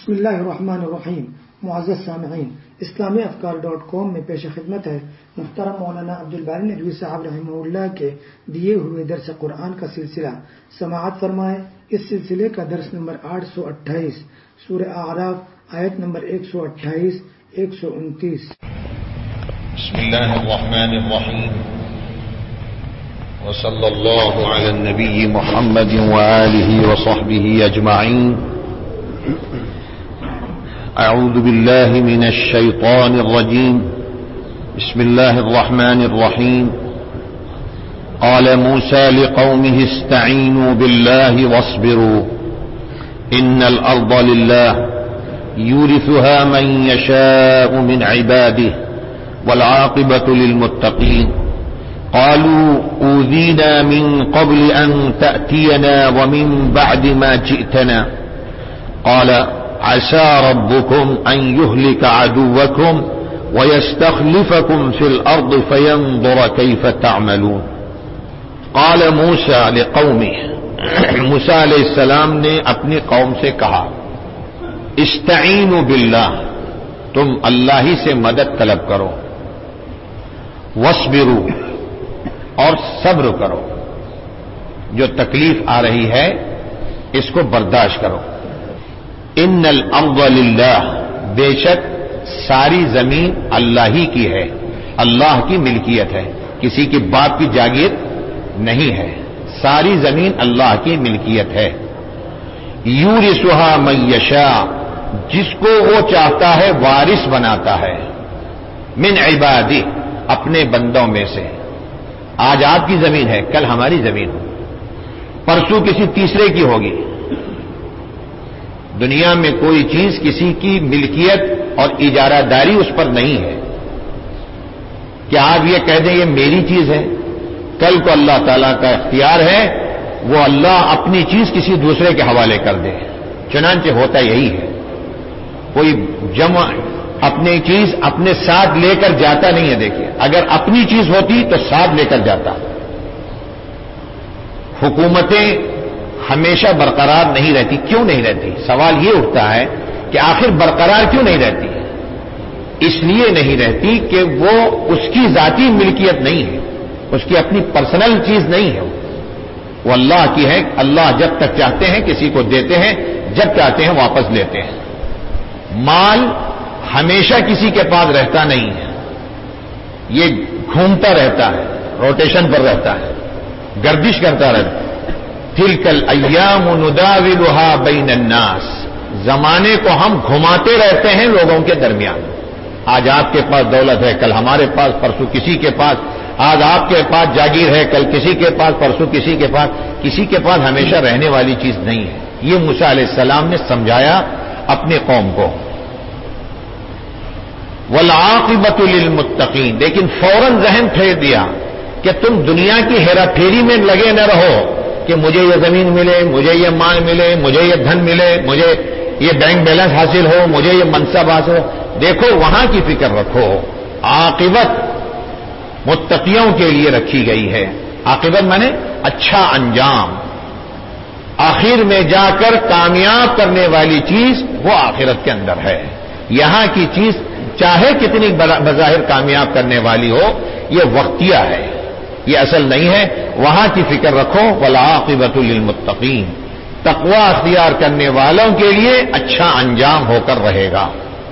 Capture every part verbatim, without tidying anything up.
بسم اللہ الرحمن الرحیم. معزز سامعین، اسلامی افکار ڈاٹ کام میں پیش خدمت ہے محترم مولانا عبدالباری ندوی صاحب رحمہ اللہ کے دیے ہوئے درس قرآن کا سلسلہ. سماعت فرمائے. اس سلسلے کا درس نمبر آٹھ سو اٹھائیس، سورہ اعراف، آیت نمبر ایک سو اٹھائیس ایک سو انتیس. بسم اللہ الرحمن الرحیم وصلی اللہ علی النبی محمد وآلہ وصحبہ اجمعین. اعوذ باللہ من الشیطان الرجیم. بسم اللہ الرحمن الرحیم. قال موسى لقومه استعینوا باللہ واصبروا ان الارض للہ یورثها من یشاء من عباده والعاقبة للمتقین. قالوا اوذینا من قبل ان تأتینا ومن بعد ما جئتنا قال عسى ربكم ان يهلك عدوكم ويستخلفكم في الارض فينظر كيف تعملون. قال موسى لقومه، موسیٰ علیہ السلام نے اپنی قوم سے کہا، استعینوا باللہ، تم اللہ ہی سے مدد طلب کرو، واصبروا، اور صبر کرو، جو تکلیف آ رہی ہے اس کو برداشت کرو. ان الارض للہ، بے شک ساری زمین اللہ ہی کی ہے، اللہ کی ملکیت ہے، کسی کے باپ کی جاگیر نہیں ہے، ساری زمین اللہ کی ملکیت ہے. یورثها من یشاء، جس کو وہ چاہتا ہے وارث بناتا ہے، من عبادہ، اپنے بندوں میں سے. آج آپ کی زمین ہے، کل ہماری زمین ہو، پرسوں کسی تیسرے کی ہوگی. دنیا میں کوئی چیز کسی کی ملکیت اور اجارہ داری اس پر نہیں ہے کہ آپ یہ کہہ دیں یہ میری چیز ہے. کل کو اللہ تعالیٰ کا اختیار ہے، وہ اللہ اپنی چیز کسی دوسرے کے حوالے کر دے. چنانچہ ہوتا یہی ہے، کوئی جمع اپنی چیز اپنے ساتھ لے کر جاتا نہیں ہے. دیکھیے، اگر اپنی چیز ہوتی تو ساتھ لے کر جاتا. حکومتیں ہمیشہ برقرار نہیں رہتی. کیوں نہیں رہتی؟ سوال یہ اٹھتا ہے کہ آخر برقرار کیوں نہیں رہتی؟ اس لیے نہیں رہتی کہ وہ اس کی ذاتی ملکیت نہیں ہے، اس کی اپنی پرسنل چیز نہیں ہے، وہ اللہ کی ہے. اللہ جب تک چاہتے ہیں کسی کو دیتے ہیں، جب چاہتے ہیں واپس لیتے ہیں. مال ہمیشہ کسی کے پاس رہتا نہیں ہے، یہ گھومتا رہتا ہے، روٹیشن پر رہتا ہے، گردش کرتا رہتا ہے. تلک الایام نداولها بین الناس، زمانے کو ہم گھماتے رہتے ہیں لوگوں کے درمیان. آج آپ کے پاس دولت ہے، کل ہمارے پاس، پرسوں کسی کے پاس. آج آپ کے پاس جاگیر ہے، کل کسی کے پاس، پرسوں کسی کے پاس. کسی کے پاس ہمیشہ رہنے والی چیز نہیں ہے. یہ موسیٰ علیہ السلام نے سمجھایا اپنے قوم کو. والعاقبۃ للمتقین، لیکن فوراً ذہن پھیر دیا کہ تم دنیا کی ہیرا پھیری میں لگے نہ رہو کہ مجھے یہ زمین ملے، مجھے یہ مال ملے، مجھے یہ دھن ملے، مجھے یہ بینک بیلنس حاصل ہو، مجھے یہ منصب حاصل ہو. دیکھو وہاں کی فکر رکھو. عاقبت متقیوں کے لیے رکھی گئی ہے. عاقبت مانے اچھا انجام، آخر میں جا کر کامیاب کرنے والی چیز وہ آخرت کے اندر ہے. یہاں کی چیز چاہے کتنی بظاہر کامیاب کرنے والی ہو، یہ وقتیہ ہے، یہ اصل نہیں ہے. وہاں کی فکر رکھو. والعاقبۃ للمتقین، تقوی اختیار کرنے والوں کے لیے اچھا انجام ہو کر رہے گا.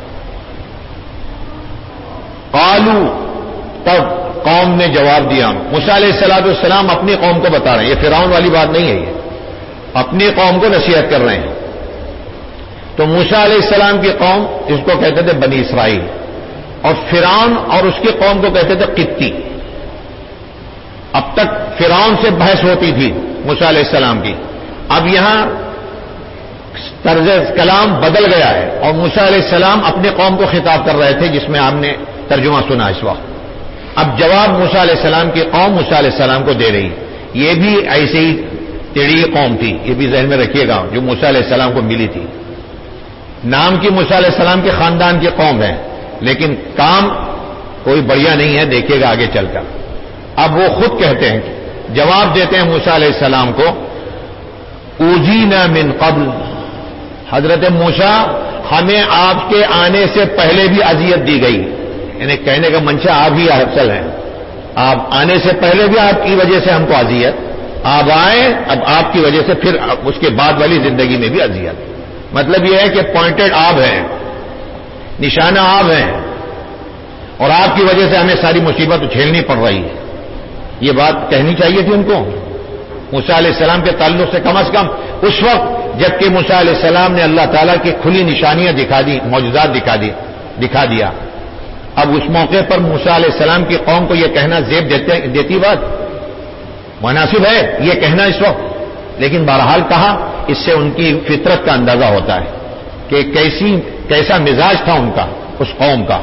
قالوا، تب قوم نے جواب دیا. موسیٰ علیہ الصلوۃ والسلام اپنی قوم کو بتا رہے ہیں، یہ فرعون والی بات نہیں ہے، یہ اپنی قوم کو نصیحت کر رہے ہیں. تو موسیٰ علیہ السلام کی قوم، اس کو کہتے تھے بنی اسرائیل، اور فرعون اور اس کی قوم کو کہتے تھے قبطی. اب تک فرعون سے بحث ہوتی تھی موسیٰ علیہ السلام کی، اب یہاں طرز کلام بدل گیا ہے اور موسیٰ علیہ السلام اپنے قوم کو خطاب کر رہے تھے، جس میں آپ نے ترجمہ سنا اس وقت. اب جواب موسیٰ علیہ السلام کی قوم موسیٰ علیہ السلام کو دے رہی. یہ بھی ایسے ہی ٹیڑھی قوم تھی، یہ بھی ذہن میں رکھیے گا، جو موسیٰ علیہ السلام کو ملی تھی. نام کی موسیٰ علیہ السلام کے خاندان کی قوم ہے، لیکن کام کوئی بڑھیا نہیں ہے، دیکھیے گا آگے چل کر. اب وہ خود کہتے ہیں، جواب دیتے ہیں موسیٰ علیہ السلام کو، اوذینا من قبل، حضرت موسیٰ ہمیں آپ کے آنے سے پہلے بھی اذیت دی گئی، یعنی کہنے کا منشا آپ ہی اصل ہیں، آپ آنے سے پہلے بھی آپ کی وجہ سے ہم کو اذیت، آپ آئے اب آپ کی وجہ سے پھر اس کے بعد والی زندگی میں بھی اذیت. مطلب یہ ہے کہ پوائنٹڈ آپ ہیں، نشانہ آپ ہیں، اور آپ کی وجہ سے ہمیں ساری مصیبت جھیلنی پڑ رہی ہے. یہ بات کہنی چاہیے تھی ان کو موسیٰ علیہ السلام کے تعلق سے، کم از کم اس وقت جبکہ موسیٰ علیہ السلام نے اللہ تعالیٰ کی کھلی نشانیاں دکھا دی، معجزات دکھا دی دکھا دیا. اب اس موقع پر موسیٰ علیہ السلام کی قوم کو یہ کہنا زیب دیتے دیتی بات مناسب ہے یہ کہنا اس وقت، لیکن بہرحال کہا. اس سے ان کی فطرت کا اندازہ ہوتا ہے کہ کیسی کیسا مزاج تھا ان کا، اس قوم کا.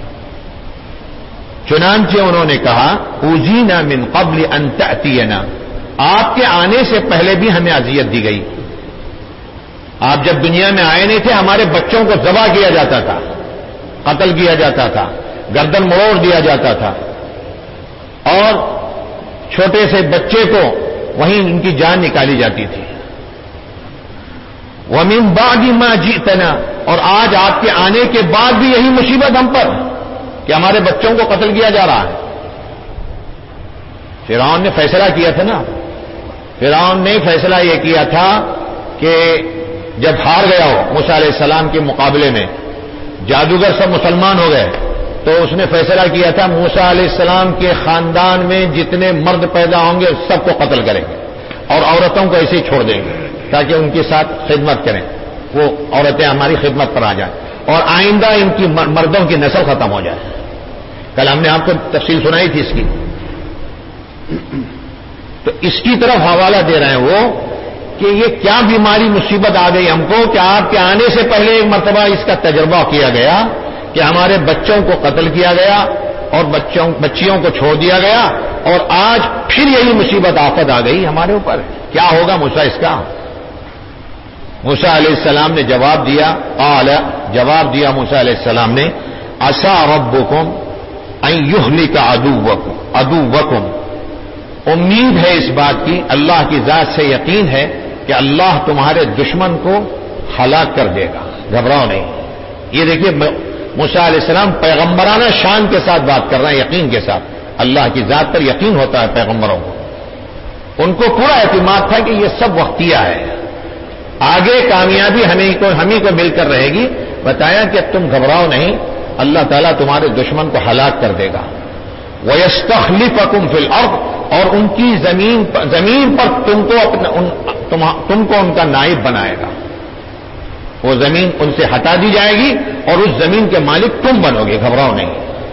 چنانچہ انہوں نے کہا اوذینا من قبل ان تأتینا، آپ کے آنے سے پہلے بھی ہمیں اذیت دی گئی. آپ جب دنیا میں آئے نہیں تھے ہمارے بچوں کو ذبح کیا جاتا تھا، قتل کیا جاتا تھا، گردن مروڑ دیا جاتا تھا، اور چھوٹے سے بچے کو وہیں ان کی جان نکالی جاتی تھی. وَمِن بَعْدِ مَا جِئْتَنَا، اور آج آپ کے آنے کے بعد بھی یہی مصیبت ہم پر کہ ہمارے بچوں کو قتل کیا جا رہا ہے. فرعون نے فیصلہ کیا تھا نا، فرعون نے فیصلہ یہ کیا تھا کہ جب ہار گیا ہو موسیٰ علیہ السلام کے مقابلے میں، جادوگر سب مسلمان ہو گئے، تو اس نے فیصلہ کیا تھا موسیٰ علیہ السلام کے خاندان میں جتنے مرد پیدا ہوں گے سب کو قتل کریں گے اور عورتوں کو ایسے ہی چھوڑ دیں گے تاکہ ان کے ساتھ خدمت کریں، وہ عورتیں ہماری خدمت پر آ جائیں اور آئندہ ان کی مردوں کی نسل ختم ہو جائے. کل ہم نے آپ کو تفصیل سنائی تھی اس کی. تو اس کی طرف حوالہ دے رہے ہیں وہ کہ یہ کیا بیماری مصیبت آ گئی ہم کو کہ آپ کے آنے سے پہلے ایک مرتبہ اس کا تجربہ کیا گیا کہ ہمارے بچوں کو قتل کیا گیا اور بچوں بچیوں کو چھوڑ دیا گیا، اور آج پھر یہی مصیبت آفت آ گئی ہمارے اوپر. کیا ہوگا موسیٰ اس کا؟ موسیٰ علیہ السلام نے جواب دیا، قال جواب دیا موسیٰ علیہ السلام نے عسى ربكم ان يهلك عدوكم عدوكم، امید ہے اس بات کی، اللہ کی ذات سے یقین ہے کہ اللہ تمہارے دشمن کو ہلاک کر دے گا، گھبراؤ نہیں. یہ دیکھیے موسیٰ علیہ السلام پیغمبرانہ شان کے ساتھ بات کر رہے ہیں، یقین کے ساتھ. اللہ کی ذات پر یقین ہوتا ہے پیغمبروں کو، ان کو پورا اعتماد تھا کہ یہ سب وقتیہ ہے، آگے کامیابی ہمیں کو ہمیں کو مل کر رہے گی. بتایا کہ تم گھبراؤ نہیں، اللہ تعالیٰ تمہارے دشمن کو ہلاک کر دے گا. وَيَسْتَخْلِفَكُمْ فِي الْأَرْضِ، اور ان کی زمین پر زمین پر تم کو اپنا ان تم, تم کو ان کا نائب بنائے گا. وہ زمین ان سے ہٹا دی جائے گی اور اس زمین کے مالک تم بنو گے، گھبراؤ نہیں.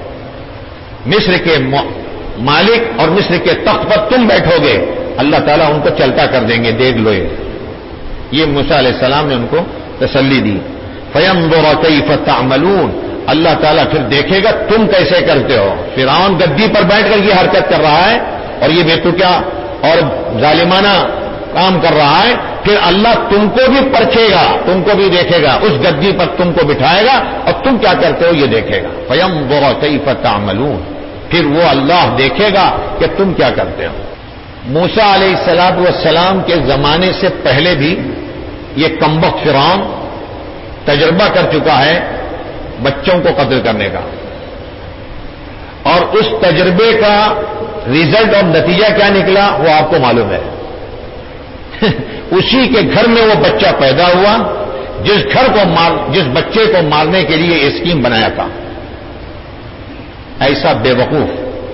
مصر کے مالک اور مصر کے تخت پر تم بیٹھو گے، اللہ تعالیٰ ان کو چلتا کر دیں گے، دیکھ لو. یہ موسیٰ علیہ السلام نے ان کو تسلی دی. فَيَنظُرَ كَيْفَ تَعْمَلُونَ، اللہ تعالیٰ پھر دیکھے گا تم کیسے کرتے ہو. فرعون گدی پر بیٹھ کر یہ حرکت کر رہا ہے اور یہ بے تو کیا اور ظالمانہ کام کر رہا ہے، پھر اللہ تم کو بھی پرچے گا، تم کو بھی دیکھے گا، اس گدی پر تم کو بٹھائے گا اور تم کیا کرتے ہو یہ دیکھے گا. فَيَنظُرَ كَيْفَ تَعْمَلُونَ، پھر وہ اللہ دیکھے گا کہ تم کیا کرتے ہو. موسیٰ علیہ الصلوۃ والسلام کے زمانے سے پہلے بھی یہ کمبخت فرعون تجربہ کر چکا ہے بچوں کو قتل کرنے کا، اور اس تجربے کا ریزلٹ اور نتیجہ کیا نکلا وہ آپ کو معلوم ہے. اسی کے گھر میں وہ بچہ پیدا ہوا جس گھر کو مار جس بچے کو مارنے کے لیے اسکیم بنایا تھا. ایسا بے وقوف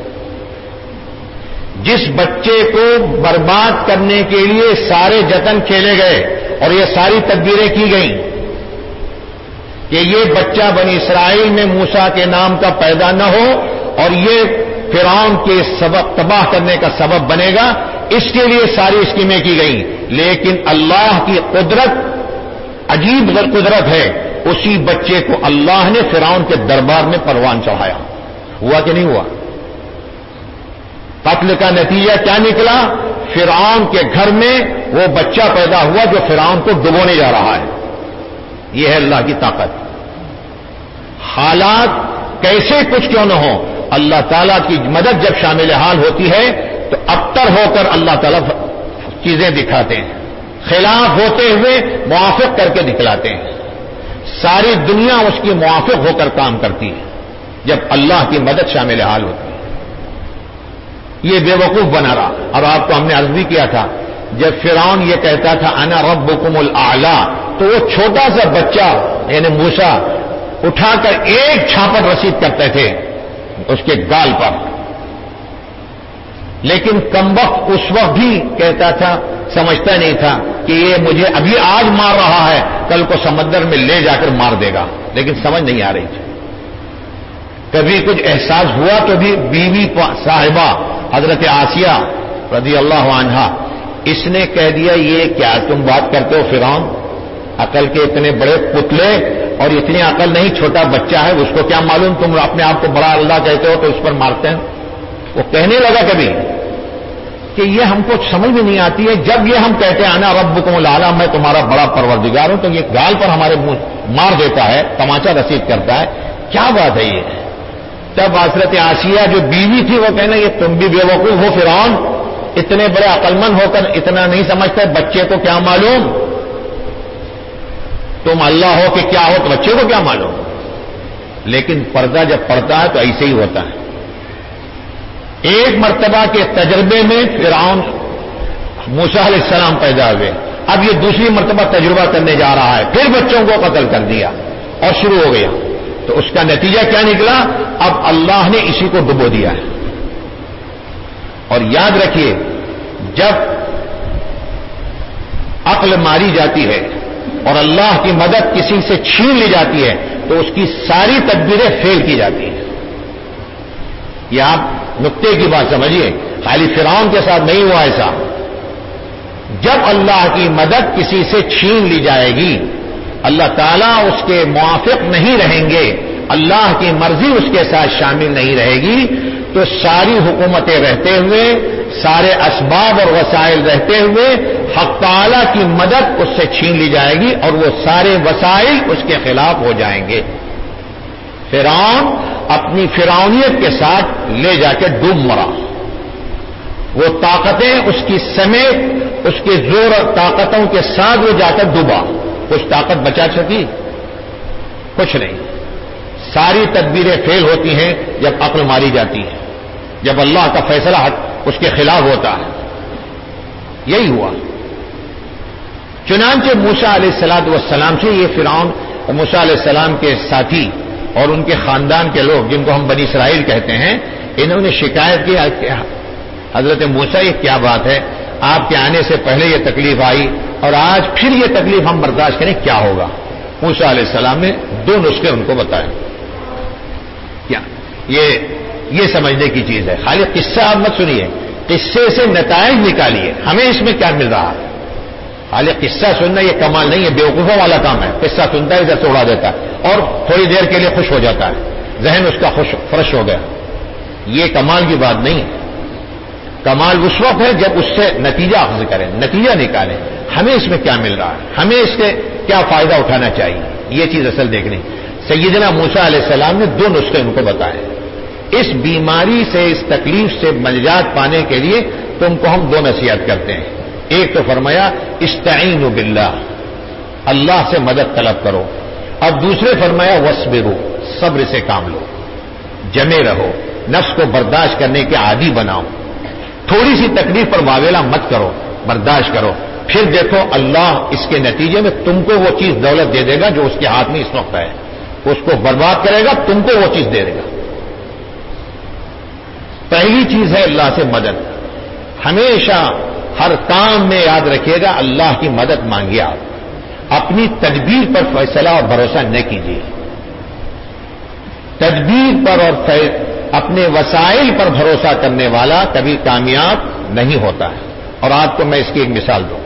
جس بچے کو برباد کرنے کے لیے سارے جتن کھیلے گئے اور یہ ساری تدبیریں کی گئیں کہ یہ بچہ بنی اسرائیل میں موسیٰ کے نام کا پیدا نہ ہو اور یہ فرعون کے سبب تباہ کرنے کا سبب بنے گا، اس کے لیے ساری اسکیمیں کی گئیں. لیکن اللہ کی قدرت عجیب قدرت ہے، اسی بچے کو اللہ نے فرعون کے دربار میں پروان چڑھایا. ہوا کہ نہیں ہوا؟ قتل کا نتیجہ کیا نکلا؟ فرعون کے گھر میں وہ بچہ پیدا ہوا جو فرعون کو ڈبونے جا رہا ہے. یہ ہے اللہ کی طاقت. حالات کیسے کچھ کیوں نہ ہو، اللہ تعالیٰ کی مدد جب شامل حال ہوتی ہے تو ابتر ہو کر اللہ تعالیٰ چیزیں دکھاتے ہیں، خلاف ہوتے ہوئے موافق کر کے دکھلاتے ہیں. ساری دنیا اس کی موافق ہو کر کام کرتی ہے جب اللہ کی مدد شامل حال ہوتی ہے. یہ بے وقوف بنا رہا. اور آپ کو ہم نے عرض بھی کیا تھا جب فرعون یہ کہتا تھا انا ربکم الاعلی تو وہ چھوٹا سا بچہ یعنی موسیٰ اٹھا کر ایک چھاپٹ رسید کرتے تھے اس کے گال پر. لیکن کمبخت اس وقت بھی کہتا تھا سمجھتا نہیں تھا کہ یہ مجھے ابھی آج مار رہا ہے کل کو سمندر میں لے جا کر مار دے گا. لیکن سمجھ نہیں آ رہی تھی. کبھی کچھ احساس ہوا تو بھی بیوی صاحبہ حضرت آسیہ رضی اللہ عنہا اس نے کہہ دیا یہ کیا تم بات کرتے ہو فرعون, عقل کے اتنے بڑے پتلے اور اتنی عقل نہیں, چھوٹا بچہ ہے اس کو کیا معلوم, تم اپنے آپ کو بڑا اللہ کہتے ہو تو اس پر مارتے ہیں. وہ کہنے لگا کبھی کہ یہ ہم کو سمجھ میں نہیں آتی ہے, جب یہ ہم کہتے ہیں انا ربکم الاعلی میں تمہارا بڑا پروردگار ہوں تو یہ گال پر ہمارے منہ مار دیتا ہے, تماچا رسید کرتا ہے, کیا بات ہے یہ. تب حضرت آسیہ جو بیوی تھی وہ کہنا یہ تم بھی بے وقوف ہو فرعون, اتنے بڑے عقلمند ہو کر اتنا نہیں سمجھتے, بچے کو کیا معلوم, تم اللہ ہو کہ کیا ہو تو بچے کو کیا معلوم. لیکن پردہ جب پڑتا ہے تو ایسے ہی ہوتا ہے. ایک مرتبہ کے تجربے میں فرعون موسیٰ علیہ السلام پیدا ہوئے, اب یہ دوسری مرتبہ تجربہ کرنے جا رہا ہے, پھر بچوں کو قتل کر دیا اور شروع ہو گیا. تو اس کا نتیجہ کیا نکلا, اب اللہ نے اسی کو ڈبو دیا ہے. اور یاد رکھیے جب عقل ماری جاتی ہے اور اللہ کی مدد کسی سے چھین لی جاتی ہے تو اس کی ساری تدبیریں فیل کی جاتی ہیں. یہ آپ نقطے کی بات سمجھیے, خالی فرعون کے ساتھ نہیں ہوا ایسا. جب اللہ کی مدد کسی سے چھین لی جائے گی, اللہ تعالیٰ اس کے موافق نہیں رہیں گے, اللہ کی مرضی اس کے ساتھ شامل نہیں رہے گی, تو ساری حکومتیں رہتے ہوئے, سارے اسباب اور وسائل رہتے ہوئے حق تعالیٰ کی مدد اس سے چھین لی جائے گی اور وہ سارے وسائل اس کے خلاف ہو جائیں گے. فرعون اپنی فرعونیت کے ساتھ لے جا کے ڈوب مرا. وہ طاقتیں اس کی سمیت اس کے زور اور طاقتوں کے ساتھ وہ جا کر ڈوبا. کچھ طاقت بچا سکی؟ کچھ نہیں. ساری تدبیریں فیل ہوتی ہیں جب عقل ماری جاتی ہے, جب اللہ کا فیصلہ اس کے خلاف ہوتا ہے. یہی ہوا. چنانچہ موسیٰ علیہ الصلوۃ والسلام سے یہ فرعون موسیٰ علیہ السلام کے ساتھی اور ان کے خاندان کے لوگ جن کو ہم بنی اسرائیل کہتے ہیں, انہوں نے شکایت کی حضرت موسیٰ یہ کیا بات ہے, آپ کے آنے سے پہلے یہ تکلیف آئی اور آج پھر یہ تکلیف ہم برداشت کریں, کیا ہوگا. موسیٰ علیہ السلام نے دو نسخے ان کو بتائے. کیا یہ یہ سمجھنے کی چیز ہے, خالی قصہ آپ مت سنیے, قصے سے نتائج نکالیے. ہمیں اس میں کیا مل رہا ہے؟ خالی قصہ سننا یہ کمال نہیں ہے, بیوقوفوں والا کام ہے. قصہ سنتا ہے ادھر سے اڑا دیتا ہے اور تھوڑی دیر کے لیے خوش ہو جاتا ہے, ذہن اس کا خوش فرش ہو گیا. یہ کمال کی بات نہیں ہے. کمال اس وقت ہے جب اس سے نتیجہ اخذ کریں, نتیجہ نکالیں. ہمیں اس میں کیا مل رہا ہے, ہمیں اس سے کیا فائدہ اٹھانا چاہیے, یہ چیز اصل دیکھنی. سیدنا موسیٰ علیہ السلام نے دو نسخے ان کو بتائے. اس بیماری سے, اس تکلیف سے نجات پانے کے لیے تم کو ہم دو نصیحت کرتے ہیں. ایک تو فرمایا استعینوا باللہ, اللہ سے مدد طلب کرو, اور دوسرے فرمایا وصبروا, صبر سے کام لو, جمے رہو, نفس کو برداشت کرنے کے عادی بناؤ. تھوڑی سی تکلیف پر واویلا مت کرو, برداشت کرو, پھر دیکھو اللہ اس کے نتیجے میں تم کو وہ چیز دولت دے دے گا جو اس کے ہاتھ میں اس وقت ہے. اس کو برباد کرے گا, تم کو وہ چیز دے دے گا. پہلی چیز ہے اللہ سے مدد. ہمیشہ ہر کام میں یاد رکھیے گا اللہ کی مدد مانگیے. آپ اپنی تدبیر پر فیصلہ اور بھروسہ نہ کیجیے. تدبیر پر اور اپنے وسائل پر بھروسہ کرنے والا کبھی کامیاب نہیں ہوتا ہے. اور آپ کو میں اس کی ایک مثال دوں.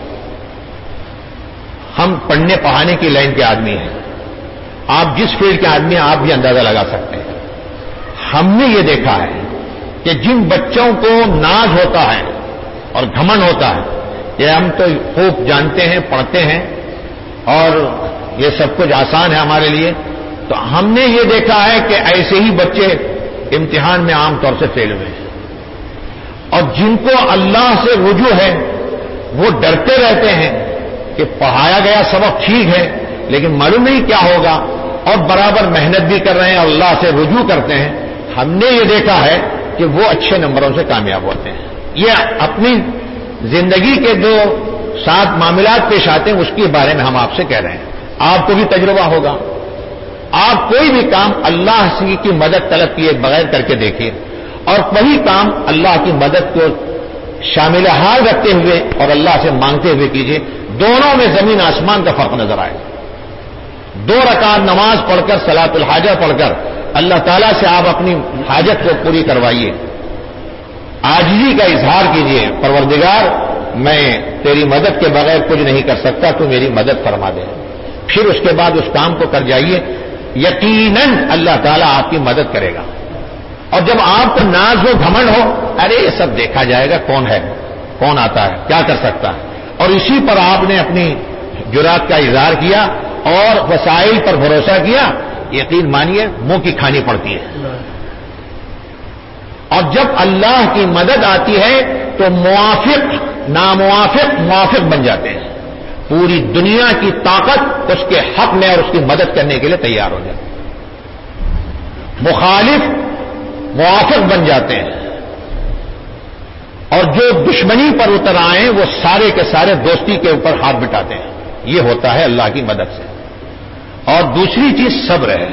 ہم پڑھنے پڑھانے کی لائن کے آدمی ہیں, آپ جس فیلڈ کے آدمی ہیں آپ بھی اندازہ لگا سکتے ہیں. ہم نے یہ دیکھا ہے کہ جن بچوں کو ناز ہوتا ہے اور گھمنڈ ہوتا ہے کہ ہم تو خوب جانتے ہیں, پڑھتے ہیں اور یہ سب کچھ آسان ہے ہمارے لیے, تو ہم نے یہ دیکھا ہے کہ ایسے ہی بچے امتحان میں عام طور سے فیل ہوئے ہیں. اور جن کو اللہ سے رجوع ہے وہ ڈرتے رہتے ہیں کہ پڑھایا گیا سبق ٹھیک ہے لیکن معلوم نہیں کیا ہوگا اور برابر محنت بھی کر رہے ہیں اور اللہ سے رجوع کرتے ہیں, ہم نے یہ دیکھا ہے کہ وہ اچھے نمبروں سے کامیاب ہوتے ہیں. یہ اپنی زندگی کے جو ساتھ معاملات پیش آتے ہیں اس کے بارے میں ہم آپ سے کہہ رہے ہیں. آپ کو بھی تجربہ ہوگا, آپ کوئی بھی کام اللہ سے کی مدد طلب کیے بغیر کر کے دیکھیے اور وہی کام اللہ کی مدد کو شامل حال رکھتے ہوئے اور اللہ سے مانگتے ہوئے کیجیے, دونوں میں زمین آسمان کا فرق نظر آئے. دو رکعت نماز پڑھ کر صلاۃ الحاجہ پڑھ کر اللہ تعالیٰ سے آپ اپنی حاجت کو پوری کروائیے, عاجزی کا اظہار کیجیے, پروردگار میں تیری مدد کے بغیر کچھ نہیں کر سکتا, تو میری مدد فرما دے. پھر اس کے بعد اس کام کو کر جائیے, یقیناً اللہ تعالیٰ آپ کی مدد کرے گا. اور جب آپ کو ناز ہو, گھمنڈ ہو, ارے یہ سب دیکھا جائے گا, کون ہے, کون آتا ہے, کیا کر سکتا ہے, اور اسی پر آپ نے اپنی جرات کا اظہار کیا اور وسائل پر بھروسہ کیا, یقین مانیے منہ کی کھانی پڑتی ہے. اور جب اللہ کی مدد آتی ہے تو موافق ناموافق موافق بن جاتے ہیں. پوری دنیا کی طاقت اس کے حق میں اور اس کی مدد کرنے کے لیے تیار ہو جاتی ہے. مخالف موافق بن جاتے ہیں اور جو دشمنی پر اتر آئے وہ سارے کے سارے دوستی کے اوپر ہاتھ بٹاتے ہیں. یہ ہوتا ہے اللہ کی مدد سے. اور دوسری چیز صبر ہے.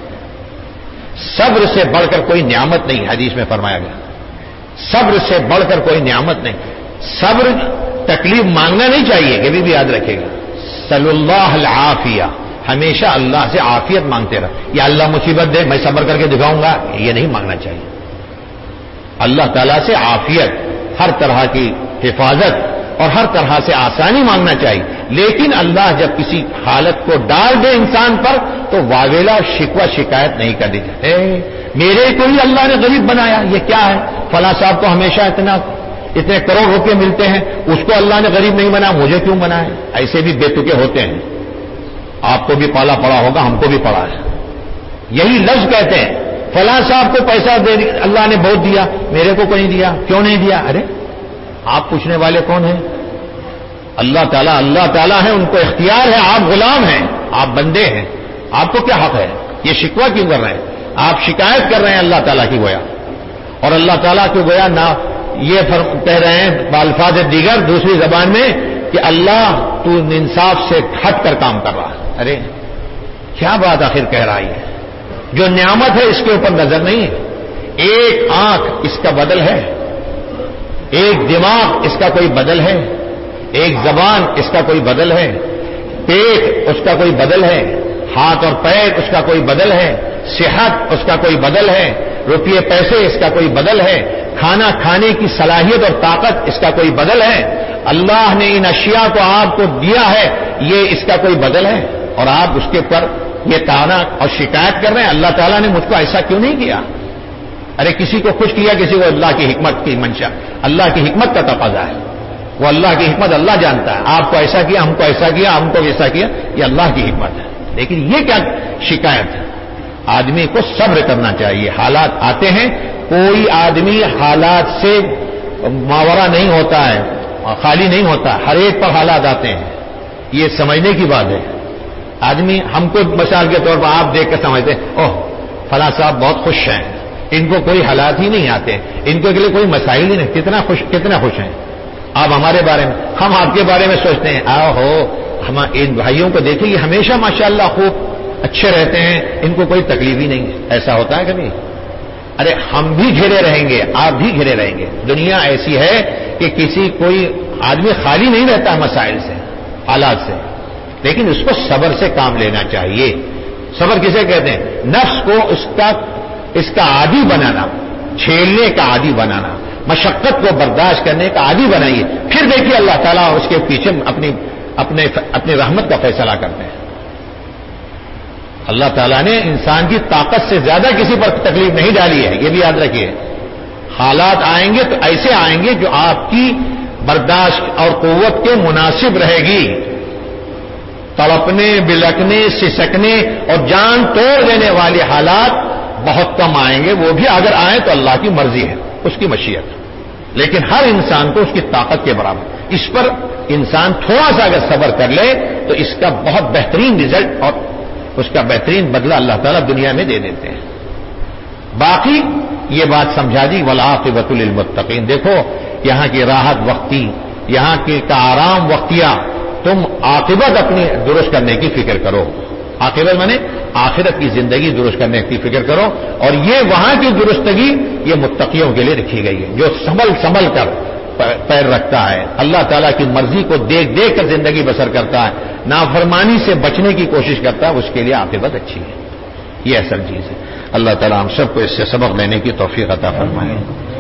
صبر سے بڑھ کر کوئی نعمت نہیں, حدیث میں فرمایا گیا. صبر سے بڑھ کر کوئی نعمت نہیں. صبر تکلیف مانگنا نہیں چاہیے, کبھی بھی یاد رکھے گا. صلی اللہ العافیہ, ہمیشہ اللہ سے عافیت مانگتے رہو. یا اللہ مصیبت دے میں صبر کر کے دکھاؤں گا, یہ نہیں مانگنا چاہیے. اللہ تعالیٰ سے عافیت, ہر طرح کی حفاظت اور ہر طرح سے آسانی مانگنا چاہیے. لیکن اللہ جب کسی حالت کو ڈال دے انسان پر تو واویلا شکوہ شکایت نہیں کرنی چاہیے. میرے کو ہی اللہ نے غریب بنایا, یہ کیا ہے, فلاں صاحب کو ہمیشہ اتنا اتنے کروڑ روپے ملتے ہیں, اس کو اللہ نے غریب نہیں بنایا, مجھے کیوں بنایا. ایسے بھی بے تکے ہوتے ہیں. آپ کو بھی پالا پڑا ہوگا, ہم کو بھی پڑا ہے. یہی لفظ کہتے ہیں, فلاں صاحب کو پیسہ دے اللہ نے بہت دیا, میرے کو کوئی نہیں دیا, کیوں نہیں دیا. ارے آپ پوچھنے والے کون ہیں؟ اللہ تعالیٰ. اللہ تعالیٰ ہے, ان کو اختیار ہے, آپ غلام ہیں, آپ بندے ہیں, آپ کو کیا حق ہے. یہ شکوہ کیوں کر رہے ہیں, آپ شکایت کر رہے ہیں اللہ تعالیٰ کی گویا. اور اللہ تعالیٰ کی گویا نہ یہ کہہ رہے ہیں بالفاظ دیگر دوسری زبان میں کہ اللہ تو انصاف سے ہٹ کر کام کر رہا ہے. ارے کیا بات آخر کہہ رہا ہے. جو نعمت ہے اس کے اوپر نظر نہیں ہے. ایک آنکھ اس کا بدل ہے, ایک دماغ اس کا کوئی بدل ہے, ایک زبان اس کا کوئی بدل ہے, پیٹ اس کا کوئی بدل ہے, ہاتھ اور پیر اس کا کوئی بدل ہے, صحت اس کا کوئی بدل ہے, روپیے پیسے اس کا کوئی بدل ہے, کھانا کھانے کی صلاحیت اور طاقت اس کا کوئی بدل ہے. اللہ نے ان اشیاء کو آپ کو دیا ہے, یہ اس کا کوئی بدل ہے, اور آپ اس کے پر یہ تانا اور شکایت کر رہے ہیں اللہ تعالیٰ نے مجھ کو ایسا کیوں نہیں کیا. ارے کسی کو خوش کیا, کسی کو اللہ کی حکمت کی منشا, اللہ کی حکمت کا تقاضا ہے. وہ اللہ کی حکمت اللہ جانتا ہے. آپ کو ایسا کیا, ہم کو ایسا کیا, ہم کو ایسا کیا, یہ اللہ کی حکمت ہے. لیکن یہ کیا شکایت ہے. آدمی کو صبر کرنا چاہیے. حالات آتے ہیں, کوئی آدمی حالات سے ماورا نہیں ہوتا ہے, خالی نہیں ہوتا, ہر ایک پر حالات آتے ہیں. یہ سمجھنے کی بات ہے. آدمی ہم کو مثال کے طور پر آپ دیکھ کر سمجھتے ہیں اوہ فلاں صاحب بہت خوش ہیں, ان کو کوئی حالات ہی نہیں آتے, ان کے لیے کوئی مسائل ہی نہیں, کتنا خوش کتنا خوش ہیں. آپ ہمارے بارے میں, ہم آپ کے بارے میں سوچتے ہیں آؤ ہو ہم ان بھائیوں کو دیکھیں یہ ہمیشہ ماشاءاللہ خوب اچھے رہتے ہیں, ان کو کوئی تکلیف ہی نہیں. ایسا ہوتا ہے کبھی؟ ارے ہم بھی گھرے رہیں گے, آپ بھی گھرے رہیں گے. دنیا ایسی ہے کہ کسی کوئی آدمی خالی نہیں رہتا مسائل سے, حالات سے, لیکن اس کو صبر سے کام لینا چاہیے. صبر کسے کہتے ہیں؟ نفس کو اس کا اس کا عادی بنانا, چھیلنے کا عادی بنانا, مشقت کو برداشت کرنے کا عادی بنائیے. پھر دیکھیے اللہ تعالیٰ اس کے پیچھے اپنی اپنے اپنی رحمت کا فیصلہ کرتے ہیں. اللہ تعالیٰ نے انسان کی طاقت سے زیادہ کسی پر تکلیف نہیں ڈالی ہے, یہ بھی یاد رکھیے. حالات آئیں گے تو ایسے آئیں گے جو آپ کی برداشت اور قوت کے مناسب رہے گی. تڑپنے, بلکنے, سسکنے اور جان توڑ دینے والے حالات بہت کم آئیں گے. وہ بھی اگر آئیں تو اللہ کی مرضی ہے, اس کی مشیت. لیکن ہر انسان کو اس کی طاقت کے برابر، اس پر انسان تھوڑا سا اگر صبر کر لے تو اس کا بہت بہترین رزلٹ اور اس کا بہترین بدلہ اللہ تعالیٰ دنیا میں دے دیتے ہیں۔ باقی یہ بات سمجھا دی والعاقبۃ للمتقین، دیکھو یہاں کی راحت وقتی، یہاں کی کا آرام وقتیہ، تم عاقبت اپنی درست کرنے کی فکر کرو۔ عاقبت مانے آخرت کی زندگی درست کرنے کی فکر کرو، اور یہ وہاں کی درستگی یہ متقیوں کے لیے رکھی گئی ہے، جو سنبھل سنبھل کر پیر رکھتا ہے، اللہ تعالیٰ کی مرضی کو دیکھ دیکھ کر زندگی بسر کرتا ہے، نافرمانی سے بچنے کی کوشش کرتا ہے، اس کے لیے عاقبت اچھی ہے۔ یہ اصل چیز ہے۔ اللہ تعالیٰ ہم سب کو اس سے سبق لینے کی توفیق عطا فرمائے۔